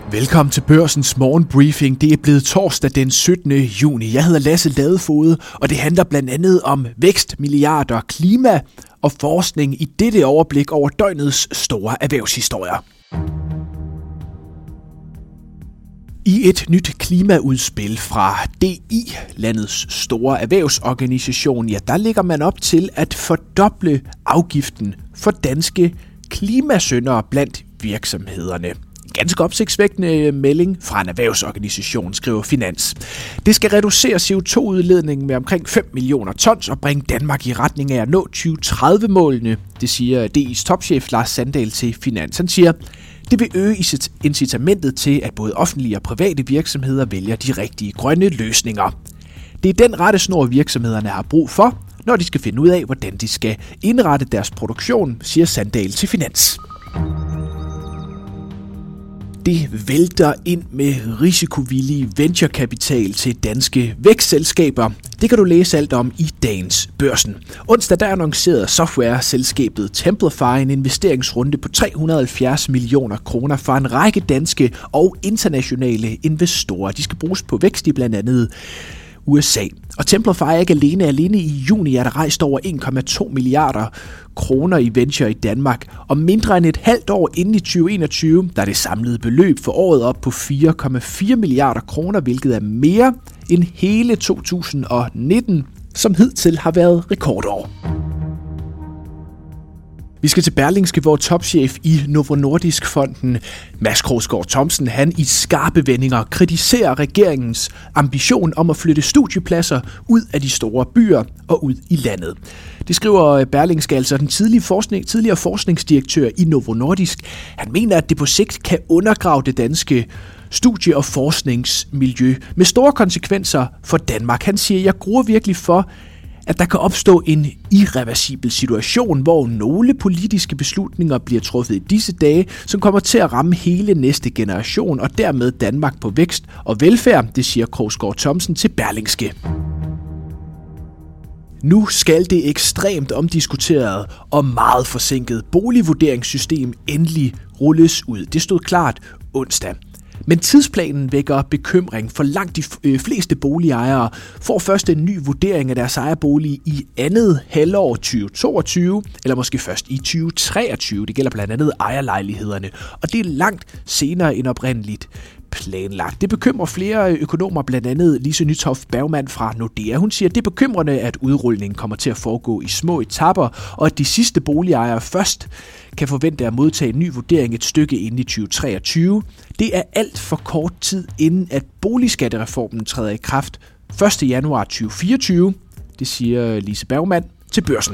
Velkommen til Børsens morgenbriefing. Det er blevet torsdag den 17. juni. Jeg hedder Lasse Ladefoged, og det handler blandt andet om vækst, milliarder, klima og forskning i dette overblik over døgnets store erhvervshistorier. I et nyt klimaudspil fra DI, landets store erhvervsorganisation, der lægger man op til at fordoble afgiften for danske klimasyndere blandt virksomhederne. Ganske opsigtsvækkende melding fra en erhvervsorganisation, skriver Finans. Det skal reducere CO2-udledningen med omkring 5 millioner tons og bringe Danmark i retning af at nå 2030-målene, det siger DI's topchef Lars Sandahl til Finans. Han siger, det vil øge incitamentet til, at både offentlige og private virksomheder vælger de rigtige grønne løsninger. Det er den rettesnor, virksomhederne har brug for, når de skal finde ud af, hvordan de skal indrette deres produktion, siger Sandahl til Finans. Det vælter ind med risikovillig venturekapital til danske vækstselskaber. Det kan du læse alt om i dagens Børsen. Onsdag der annoncerede software-selskabet Templafy en investeringsrunde på 370 millioner kroner fra en række danske og internationale investorer. De skal bruges på vækst i blandt andet USA. Og Templafy er ikke alene i juni er der rejst over 1,2 milliarder kroner i venture i Danmark. Og mindre end et halvt år inden i 2021, der er det samlede beløb for året op på 4,4 milliarder kroner, hvilket er mere end hele 2019, som hidtil har været rekordår. Vi skal til Berlingske, hvor topchef i Novo Nordisk-fonden, Mads Krogsgaard Thomsen, han i skarpe vendinger kritiserer regeringens ambition om at flytte studiepladser ud af de store byer og ud i landet. Det skriver Berlingske, altså den tidligere forskningsdirektør i Novo Nordisk. Han mener, at det på sigt kan undergrave det danske studie- og forskningsmiljø med store konsekvenser for Danmark. Han siger, jeg gruer virkelig for, at der kan opstå en irreversibel situation, hvor nogle politiske beslutninger bliver truffet i disse dage, som kommer til at ramme hele næste generation, og dermed Danmark på vækst og velfærd, det siger Krogsgaard Thomsen til Berlingske. Nu skal det ekstremt omdiskuterede og meget forsinkede boligvurderingssystem endelig rulles ud. Det stod klart onsdag. Men tidsplanen vækker bekymring, for langt de fleste boligejere får først en ny vurdering af deres ejerbolig i andet halvår 2022, eller måske først i 2023. Det gælder blandt andet ejerlejlighederne, og det er langt senere end oprindeligt planlagt. Det bekymrer flere økonomer, blandt andet Lise Nytoft Bergmann fra Nordea. Hun siger, at det er bekymrende, at udrulningen kommer til at foregå i små etaper, og at de sidste boligejere først kan forvente at modtage en ny vurdering et stykke ind i 2023. Det er alt for kort tid inden, at boligskattereformen træder i kraft 1. januar 2024. Det siger Lise Bergmann til Børsen.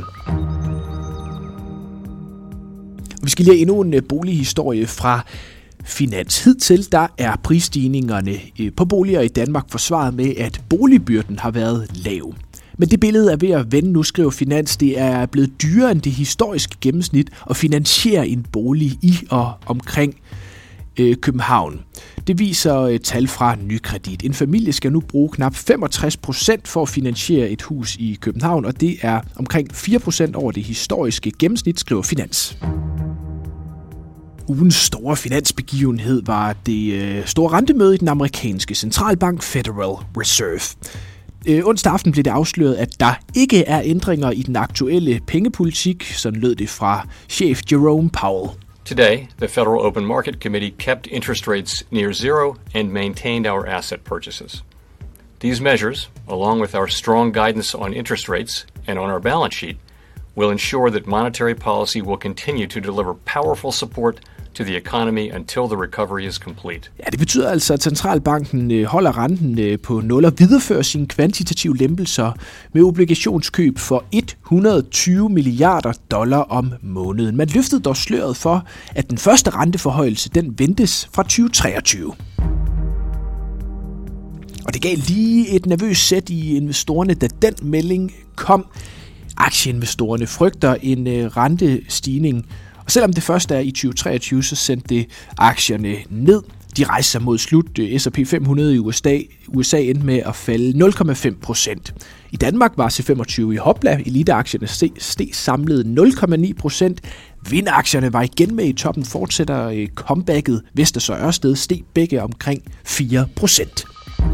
Vi skal lige have endnu en bolighistorie fra Finans. Hidtil der er prisstigningerne på boliger i Danmark forsvaret med, at boligbyrden har været lav. Men det billede er ved at vende, nu skriver Finans, det er blevet dyrere end det historiske gennemsnit at finansiere en bolig i og omkring København. Det viser tal fra Nykredit. En familie skal nu bruge knap 65% for at finansiere et hus i København, og det er omkring 4% over det historiske gennemsnit, skriver Finans. Ugens store finansbegivenhed var det store rentemøde i den amerikanske centralbank Federal Reserve. Onsdag aften blev det afsløret, at der ikke er ændringer i den aktuelle pengepolitik, sådan lød det fra chef Jerome Powell. Today, the Federal Open Market Committee kept interest rates near zero and maintained our asset purchases. These measures, along with our strong guidance on interest rates and on our balance sheet, will ensure that monetary policy will continue to deliver powerful support to the economy until the recovery is complete. Ja, det betyder altså, at centralbanken holder renten på 0 og viderefører sine kvantitative lempelser med obligationskøb for 120 milliarder dollar om måneden. Man løftede dog sløret for, at den første renteforhøjelse den ventes fra 2023. Og det gav lige et nervøst sæt i investorerne, da den melding kom. Aktieinvestorerne frygter en rentestigning, og selvom det først er i 2023, så sendte det aktierne ned. De rejste sig mod slut. S&P 500 i USA endte med at falde 0,5%. I Danmark var C25 i hopla. Eliteaktierne steg samlet 0,9%. Vindaktierne var igen med i toppen, fortsætter comebacket. Vestas og Ørsted steg begge omkring 4%.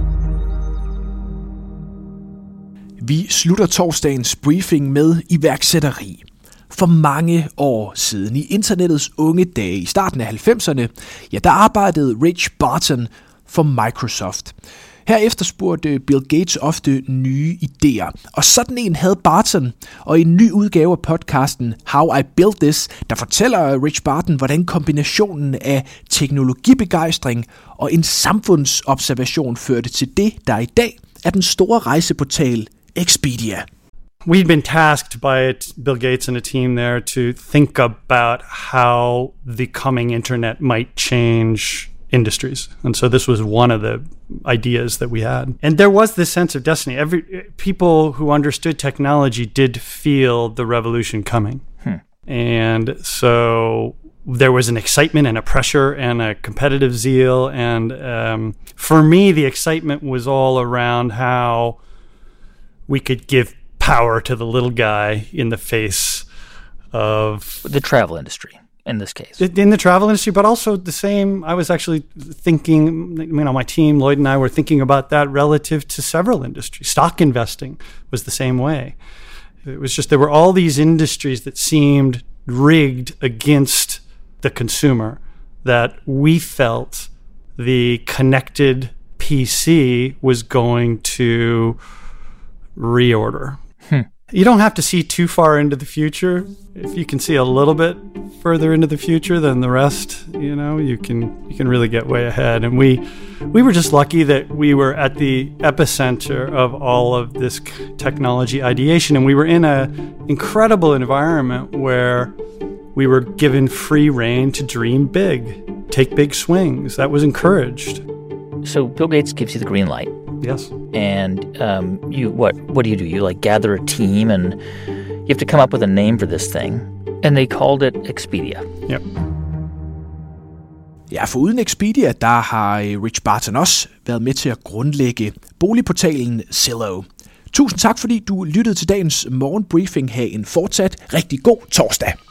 Vi slutter torsdagens briefing med iværksætteri. For mange år siden, i internettets unge dage, i starten af 90'erne, der arbejdede Rich Barton for Microsoft. Her efterspurgte Bill Gates ofte nye idéer, og sådan en havde Barton, og i en ny udgave af podcasten How I Built This, der fortæller Rich Barton, hvordan kombinationen af teknologibegejstring og en samfundsobservation førte til det, der i dag er den store rejseportal Expedia. We'd been tasked by Bill Gates and a team there to think about how the coming internet might change industries. And so this was one of the ideas that we had. And there was this sense of destiny. People who understood technology did feel the revolution coming. And so there was an excitement and a pressure and a competitive zeal. And for me, the excitement was all around how we could give power to the little guy in the face of the travel industry in this case. In the travel industry, but also the same. I was actually thinking, my team, Lloyd and I, were thinking about that relative to several industries. Stock investing was the same way. It was just there were all these industries that seemed rigged against the consumer that we felt the connected PC was going to reorder. You don't have to see too far into the future. If you can see a little bit further into the future than the rest, you can really get way ahead. And we were just lucky that we were at the epicenter of all of this technology ideation, and we were in an incredible environment where we were given free rein to dream big, take big swings. That was encouraged. So Bill Gates gives you the green light. Yes. And what do? You gather a team and you have to come up with a name for this thing. And they called it Expedia. Yep. Ja, for uden Expedia, der har Rich Barton også været med til at grundlægge boligportalen Zillow. Tusind tak, fordi du lyttede til dagens morgenbriefing. Ha' en fortsat rigtig god torsdag.